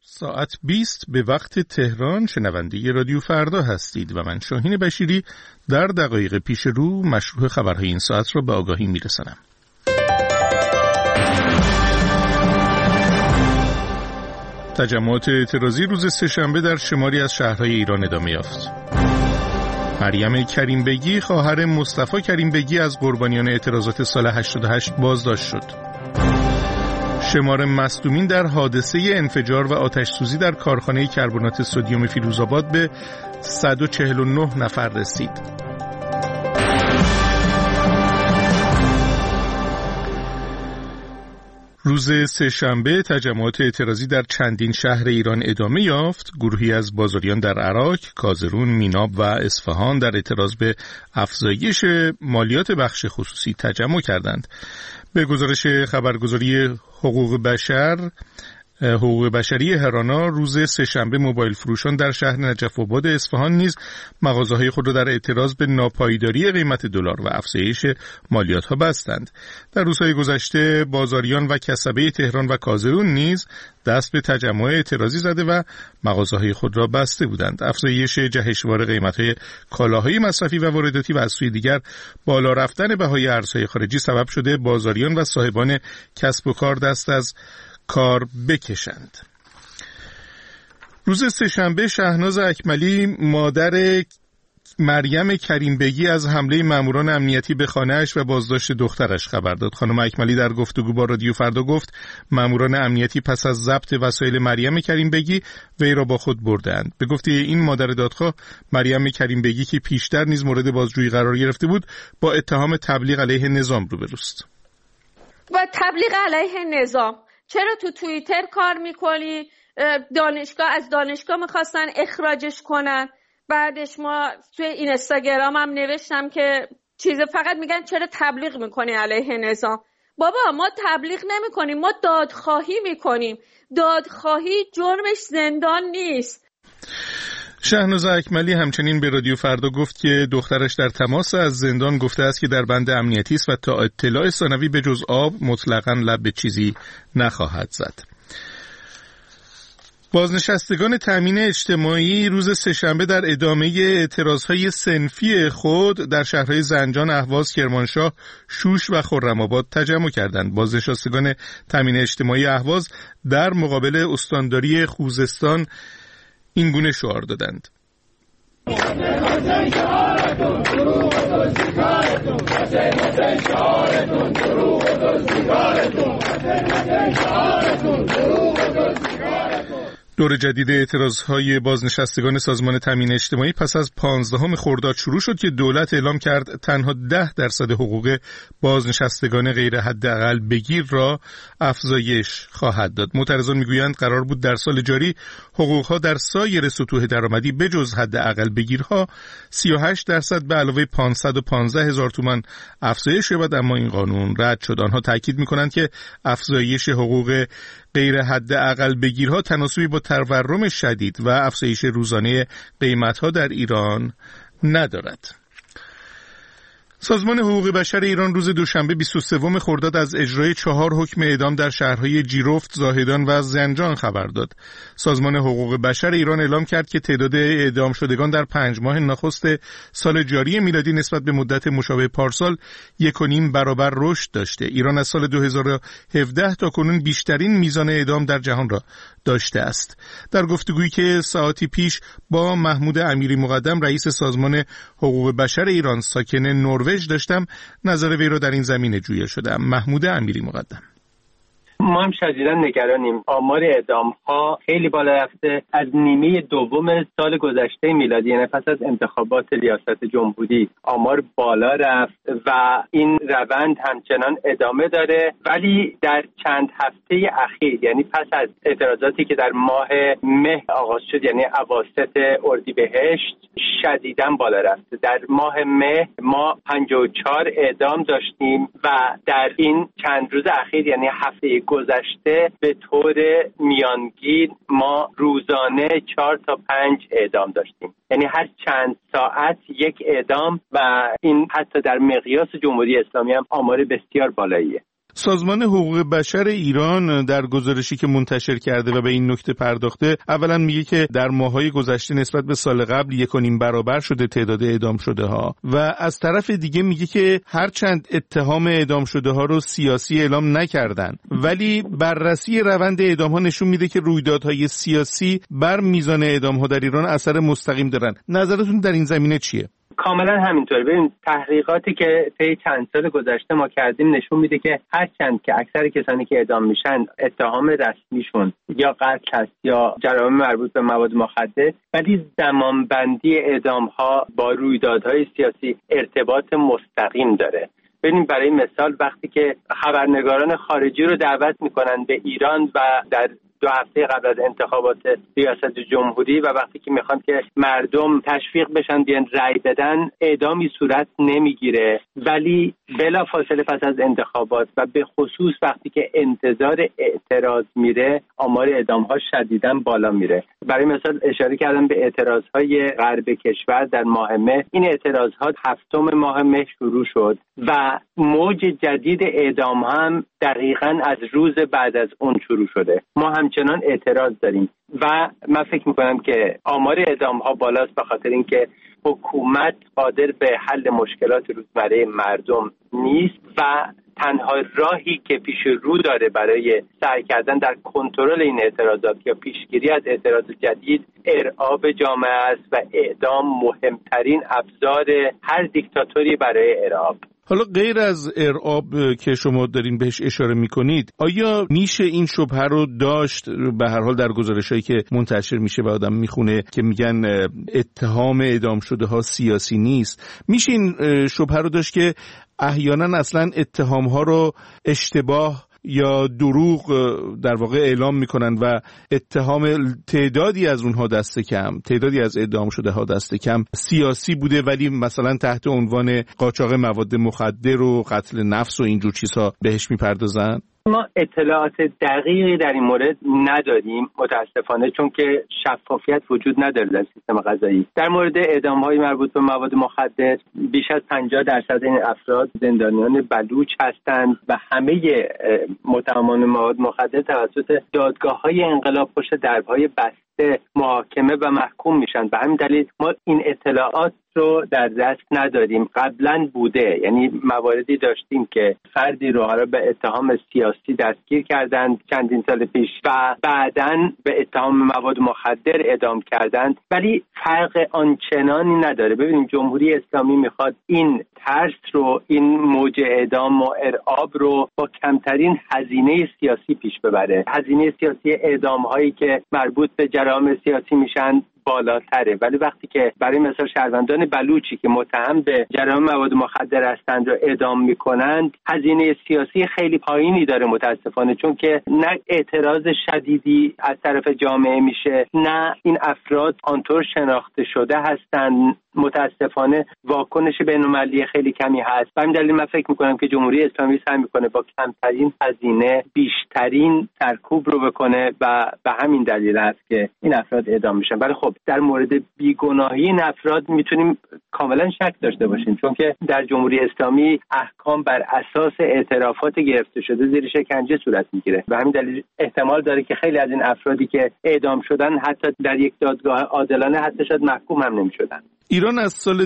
ساعت 20 به وقت تهران شنونده رادیو فردا هستید و من شاهین بشیری در دقایق پیش رو مشروع خبرهای این ساعت را به آگاهی میرسانم. تجمعات اعتراضی روز سه‌شنبه در شماری از شهرهای ایران ادامه یافت. مریم کریم بگی خواهر مصطفی کریم بگی از قربانیان اعتراضات سال 88 بازداشت شد. شمار مصدومین در حادثه انفجار و آتش‌سوزی در کارخانه کربنات سدیم فیروزآباد به 149 نفر رسید. روز سه‌شنبه تجمعات اعتراضی در چندین شهر ایران ادامه یافت. گروهی از بازاریان در عراق، کازرون، میناب و اصفهان در اعتراض به افزایش مالیات بخش خصوصی تجمع کردند. به گزارش خبرگزاری حقوق بشری هرانا روز سه‌شنبه موبایل فروشان در شهر نجف آباد اصفهان نیز مغازه‌های خود را در اعتراض به ناپایداری قیمت دلار و افزایش مالیات‌ها بستند. در روزهای گذشته بازاریان و کسبه تهران و کازرون نیز دست به تجمع اعتراضی زده و مغازه‌های خود را بسته بودند. افزایش جهشوار قیمت‌های کالاهای مصرفی و وارداتی و از سوی دیگر بالا رفتن بهای ارزهای خارجی سبب شده بازاریان و صاحبان کسب و کار دست از کار بکشند. روز سه‌شنبه شهناز اکملی مادر مریم کریم بگی از حمله ماموران امنیتی به خانه‌اش و بازداشت دخترش خبر داد. خانم اکملی در گفتگو با رادیو فردا گفت ماموران امنیتی پس از ضبط وسایل مریم کریم بگی وی را با خود بردند. به گفته این مادر دادخواه، مریم کریم بگی که پیشتر نیز مورد بازجویی قرار گرفته بود با اتهام تبلیغ علیه نظام روبروست. با تبلیغ علیه نظام چرا تو توییتر کار میکنی؟ از دانشگاه میخواستن اخراجش کنن. بعدش ما توی اینستاگرام هم نوشتم که فقط میگن چرا تبلیغ میکنی علیه نظام. بابا ما تبلیغ نمیکنیم، ما دادخواهی میکنیم. دادخواهی جرمش زندان نیست. شهناز اکملی همچنین به رادیو فردا گفت که دخترش در تماس از زندان گفته است که در بند امنیتی است و تا اطلاع ثانوی به جز آب مطلقاً لب به چیزی نخواهد زد. بازنشستگان تامین اجتماعی روز سه‌شنبه در ادامه اعتراضهای صنفی خود در شهرهای زنجان، اهواز، کرمانشاه، شوش و خرم‌آباد تجمع کردند. بازنشستگان تامین اجتماعی اهواز در مقابل استانداری خوزستان این گونه شعار دادند: دور جدید اعتراضهای بازنشستگان سازمان تامین اجتماعی پس از 15 خرداد شروع شد که دولت اعلام کرد تنها 10% حقوق بازنشستگان غیر حداقل بگیر را افزایش خواهد داد. معترضان میگویند قرار بود در سال جاری حقوقها در سایر سطوح درآمدی بجز حداقل بگیرها 38% به علاوه 515,000 تومان افزایش یابد، اما این قانون رد شد. آنها تاکید میکنند که افزایش حقوق غیر حداقل بگیرها تناسبی با تورم شدید و افزایش روزانه قیمت‌ها در ایران ندارد. سازمان حقوق بشر ایران روز دوشنبه 23 خرداد از اجرای 4 حکم اعدام در شهرهای جیرفت، زاهدان و زنجان خبر داد. سازمان حقوق بشر ایران اعلام کرد که تعداد اعدام شدگان در 5 ماه نخست سال جاری میلادی نسبت به مدت مشابه پارسال 1.5 برابر رشد داشته. ایران از سال 2017 تا کنون بیشترین میزان اعدام در جهان را داشته است. در گفتگویی که ساعتی پیش با محمود امیری مقدم رئیس سازمان حقوق بشر ایران ساکن نروژ داشتم، نظر وی را در این زمینه جویا شدم. محمود امیری مقدم: ما هم شدیداً نگرانیم. آمار اعدام‌ها خیلی بالا رفته. از نیمه دوم سال گذشته میلادی، یعنی پس از انتخابات ریاست جمهوری، آمار بالا رفت و این روند همچنان ادامه داره. ولی در چند هفته اخیر، یعنی پس از اعتراضاتی که در ماه مه آغاز شد، یعنی اواسط اردیبهشت، شدیداً بالا رفته. در ماه مه ما 54 اعدام داشتیم و در این چند روز اخیر، یعنی هفته گذشته، به طور میانگین ما روزانه 4 تا 5 اعدام داشتیم. یعنی هر چند ساعت یک اعدام و این حتی در مقیاس جمهوری اسلامی هم آمار بسیار بالاییه. سازمان حقوق بشر ایران در گزارشی که منتشر کرده و به این نکته پرداخته، اولا میگه که در ماه‌های گذشته نسبت به سال قبل 1.5 برابر شده تعداد اعدام شده ها و از طرف دیگه میگه که هرچند اتهام اعدام شده ها رو سیاسی اعلام نکردن، ولی بررسی روند اعدام ها نشون میده که رویدادهای سیاسی بر میزان اعدام ها در ایران اثر مستقیم دارن. نظرتون در این زمینه چیه؟ کاملا همینطوره. ببین تحقیقاتی که طی چند سال گذشته ما کردیم نشون میده که هرچند که اکثر کسانی که اعدام میشن اتهام رسمیشون یا قتل هست یا جرایم مربوط به مواد مخدر، ولی زمانبندی اعدام ها با رویدادهای سیاسی ارتباط مستقیم داره. ببینیم برای مثال وقتی که خبرنگاران خارجی رو دعوت میکنن به ایران و در 2 هفته قبل از انتخابات ریاست جمهوری و وقتی که میخوان که مردم تشویق بشن بیان رأی بدن، اعدامی صورت نمیگیره، ولی بلا فاصله پس از انتخابات و به خصوص وقتی که انتظار اعتراض میره، آمار اعدام ها شدیداً بالا میره. برای مثال اشاره کردم به اعتراض های غرب کشور در ماه مه. این اعتراض ها 7 ماه مه شروع شد و موج جدید اعدام هم دقیقاً از روز بعد از اون شروع شده. ما همچنان اعتراض داریم و من فکر میکنم که آمار اعدام ها بالاست به خاطر اینکه حکومت قادر به حل مشکلات روزمره مردم نیست و تنها راهی که پیش رو داره برای سعی کردن در کنترل این اعتراضات یا پیشگیری از اعتراض جدید ارعاب جامعه است و اعدام مهمترین ابزار هر دیکتاتوری برای ارعاب. حالا غیر از ارعاب که شما دارین بهش اشاره میکنید، آیا میشه این شبهه رو داشت؟ به هر حال در گزارشایی که منتشر میشه و آدم میخونه که میگن اتهام اعدام شده ها سیاسی نیست، میشه این شبهه رو داشت که احیانا اصلا اتهام ها رو اشتباه یا دروغ در واقع اعلام میکنن و اتهام تعدادی از اونها دست کم، تعدادی از اعدام شده ها دست کم سیاسی بوده، ولی مثلا تحت عنوان قاچاق مواد مخدر و قتل نفس و اینجور چیزها بهش میپردازن؟ ما اطلاعات دقیقی در این مورد نداریم متاسفانه، چون که شفافیت وجود نداره در سیستم قضایی. در مورد اعدام‌های مربوط به مواد مخدر بیش از 50% این افراد زندانیان بلوچ هستند و همه متهمان مواد مخدر توسط دادگاه‌های انقلاب پشت درهای بسته محاکمه و محکوم میشن. به همین دلیل ما این اطلاعات رو در دست نداریم. قبلا بوده، یعنی مواردی داشتیم که فردی رو حالا به اتهام سیاسی دستگیر کردند چندین سال پیش و بعداً به اتهام مواد مخدر اعدام کردند، ولی فرق آنچنانی نداره. ببینیم جمهوری اسلامی میخواد این ترس رو، این موج اعدام و ارعاب رو با کمترین هزینه سیاسی پیش ببره. هزینه سیاسی اعدام هایی که مربوط به جرائم سیاسی میشن بالاتره، ولی وقتی که برای مثال شهروندان بلوچی که متهم به جرائم مواد مخدر هستند رو اعدام میکنند، هزینه سیاسی خیلی پایینی داره متاسفانه، چون که نه اعتراض شدیدی از طرف جامعه میشه، نه این افراد آنطور شناخته شده هستند. متاسفانه واکنش بین‌المللی خیلی کمی هست. به همین دلیل من فکر میکنم که جمهوری اسلامی سعی میکنه با کمترین هزینه بیشترین سرکوب رو بکنه و به همین دلیل است که این افراد اعدام میشن. ولی خب در مورد بیگناهی این افراد میتونیم کاملا شک داشته باشیم، چون که در جمهوری اسلامی احکام بر اساس اعترافات گرفته شده زیر شکنجه صورت میگیره. به همین دلیل احتمال داره که خیلی از این افرادی که اعدام شدن حتی در یک دادگاه عادلانه حتی شاید محکوم هم نمیشدن. ایران از سال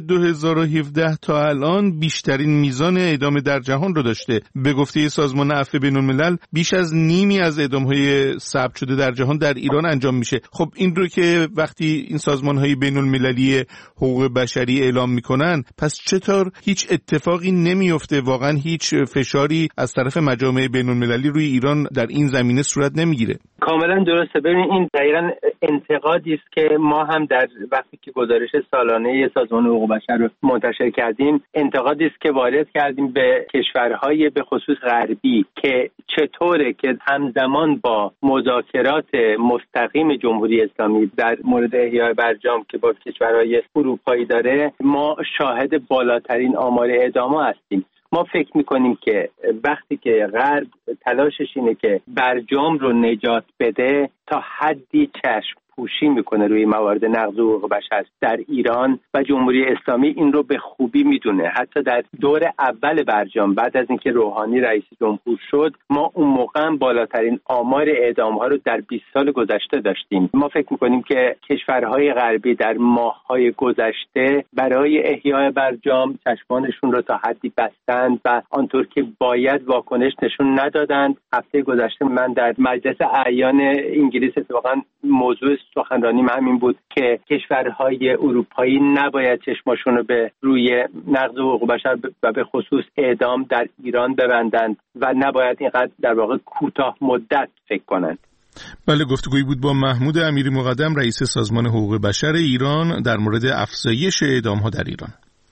2017 تا الان بیشترین میزان اعدام در جهان رو داشته. به گفته سازمان عفو بین‌الملل بیش از نیمی از اعدام‌های ثبت شده در جهان در ایران انجام میشه. خب این رو که وقتی این سازمان‌های بین‌المللی حقوق بشری اعلام میکنن، پس چطور هیچ اتفاقی نمیفته؟ واقعا هیچ فشاری از طرف مجامع بین‌المللی روی ایران در این زمینه صورت نمیگیره؟ کاملا درسته. ببینید این دقیقاً انتقادی است که ما هم در وقتی که گزارش سالانه سازمان حقوق بشر رو منتشر کردیم، انتقادی است که وارد کردیم به کشورهای به خصوص غربی که چطوره که همزمان با مذاکرات مستقیم جمهوری اسلامی در مورد احیای برجام که با کشورهای اروپایی داره، ما شاهد بالاترین آمار اعدام هستیم. ما فکر میکنیم که وقتی که غرب تلاشش اینه که برجام رو نجات بده، تا حدی چشم پوشی میکنه روی موارد نقض حقوق بشر در ایران و جمهوری اسلامی این رو به خوبی میدونه. حتی در دور اول برجام بعد از اینکه روحانی رئیس جمهور شد، ما اون موقع هم بالاترین آمار اعدام ها رو در 20 سال گذشته داشتیم. ما فکر میکنیم که کشورهای غربی در ماه‌های گذشته برای احیای برجام چشمانشون رو تا حدی بستند و آنطور که باید واکنش نشون ندادند. هفته گذشته من در مجلس اعیان انگلیس اتفاقا موضوع سخنرانیم همین بود که کشورهای اروپایی نباید چشماشون رو به روی نقض حقوق بشر و به خصوص اعدام در ایران ببندند و نباید اینقدر در واقع کوتاه مدت فکر کنند. بله، گفتگویی بود با محمود امیری مقدم، رئیس سازمان حقوق بشر ایران، در مورد افزایش اعدام‌ها در ایران.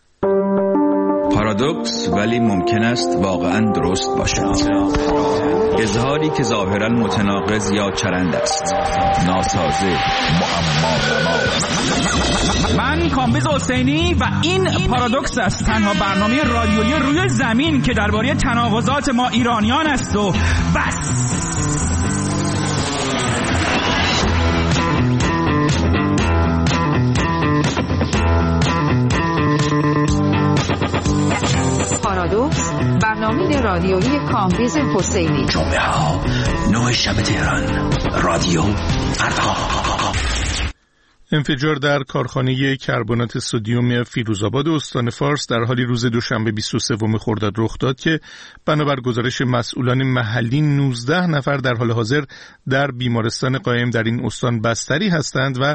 پارادوکس ولی ممکن است واقعاً درست باشد. اظهاری که ظاهراً متناقض یا چرند است، ناسازه، معما. من کامبیز حسینی و این پارادوکس است، تنها برنامه رادیویی روی زمین که درباره تناقضات ما ایرانیان است و بس. پارادوکس، برنامه رادیویی کامبیز حسینی. جمعه ها 9 شب تهران، رادیو فردا. انفجار در کارخانه کربنات سدیم فیروزآباد استان فارس در حالی روز دوشنبه 23 خرداد رخ داد که بنابر گزارش مسئولان محلی 19 نفر در حال حاضر در بیمارستان قایم در این استان بستری هستند و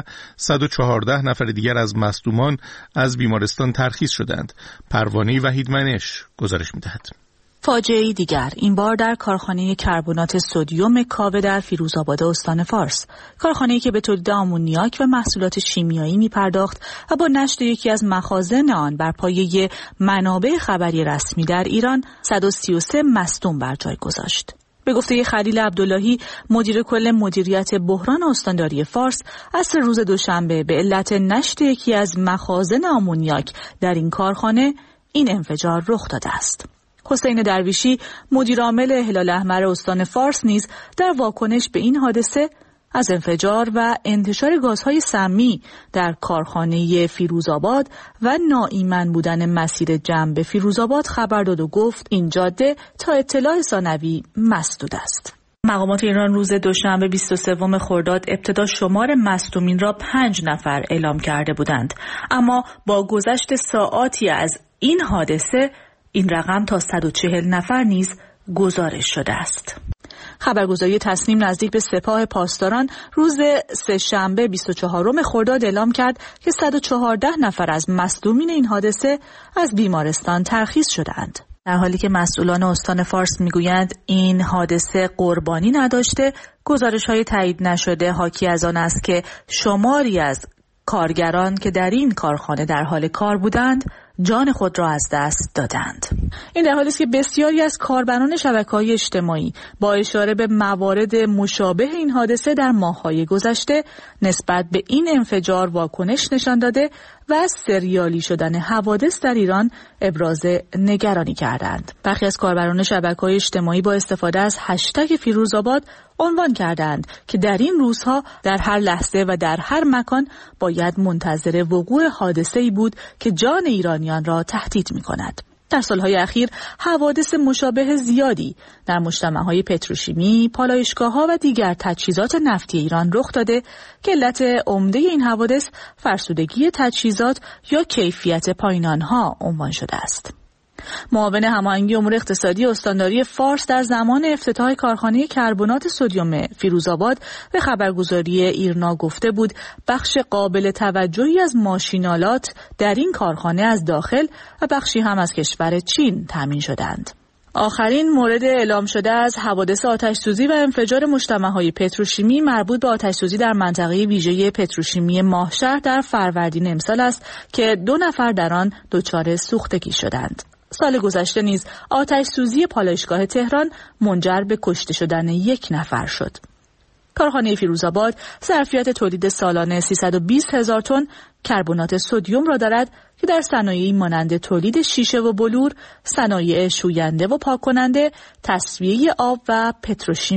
114 نفر دیگر از مصدومان از بیمارستان ترخیص شدند. پروانه وحیدمنش گزارش می‌دهد. فاجعه‌ای دیگر، این بار در کارخانه کربنات سدیم کاوه در فیروزآباد استان فارس. کارخانه‌ای که به تولید آمونیاک و محصولات شیمیایی می‌پرداخت و با نشت یکی از مخازن آن بر پایه منابع خبری رسمی در ایران 133 مصدوم بر جای گذاشت. به گفته خلیل عبداللهی، مدیر کل مدیریت بحران استانداری فارس، عصر روز دوشنبه به علت نشت یکی از مخازن آمونیاک در این کارخانه این انفجار رخ داده است. حسین درویشی، مدیر عامل هلال احمر استان فارس، نیز در واکنش به این حادثه از انفجار و انتشار گازهای سمی در کارخانه فیروزآباد و ناایمن بودن مسیر جمع به فیروزآباد خبر داد و گفت این جاده تا اطلاع ثانوی مسدود است. مقامات ایران روز دوشنبه 23 خرداد ابتدا شمار مصدومین را 5 نفر اعلام کرده بودند، اما با گذشت ساعاتی از این حادثه این رقم تا 140 نفر نیز گزارش شده است. خبرگزاری تصنیم نزدیک به سپاه پاسداران روز سه‌شنبه 24 خرداد اعلام کرد که 114 نفر از مصدومین این حادثه از بیمارستان ترخیص شدند. در حالی که مسئولان استان فارس میگویند این حادثه قربانی نداشته، گزارش‌های تایید نشده حاکی از آن است که شماری از کارگران که در این کارخانه در حال کار بودند جان خود را از دست دادند. این در حالی است که بسیاری از کاربران شبکه‌های اجتماعی با اشاره به موارد مشابه این حادثه در ماه‌های گذشته نسبت به این انفجار واکنش نشان داده و از سریالی شدن حوادث در ایران ابراز نگرانی کردند. برخی از کاربران شبکه‌های اجتماعی با استفاده از هشتگ فیروزآباد عنوان کردند که در این روزها در هر لحظه و در هر مکان باید منتظر وقوع حادثه‌ای بود که جان ایرانیان را تهدید می‌کند. در سالهای اخیر حوادث مشابه زیادی در مجتمع‌های پتروشیمی، پالایشگاه‌ها و دیگر تجهیزات نفتی ایران رخ داده که علت عمده این حوادث فرسودگی تجهیزات یا کیفیت پایین آنها عنوان شده است. معاون هماهنگی امور اقتصادی استانداری فارس در زمان افتتاح کارخانه کربنات سدیم فیروزآباد به خبرگزاری ایرنا گفته بود بخش قابل توجهی از ماشینالات در این کارخانه از داخل و بخشی هم از کشور چین تامین شدند. آخرین مورد اعلام شده از حوادث آتش‌سوزی و انفجار مجتمع‌های پتروشیمی مربوط به آتش‌سوزی در منطقه ویژه پتروشیمی ماهشهر در فروردین امسال است که 2 نفر در آن دچار سوختگی شدند. سال گذشته نیز آتش‌سوزی پالایشگاه تهران منجر به کشته شدن 1 نفر شد. کارخانه فیروزآباد ظرفیت تولید سالانه 320,000 تن کربنات سدیم را دارد که در صنایعی مانند تولید شیشه و بلور، صنایع شوینده و پاک کننده، تصفیه آب و پتروشیمی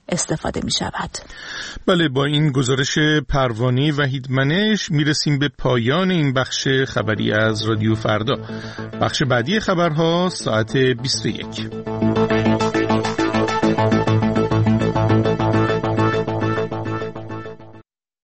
استفاده می شود. بله، با این گزارش پروانه وحیدمنش میرسیم به پایان این بخش خبری از رادیو فردا. بخش بعدی خبرها ساعت 21.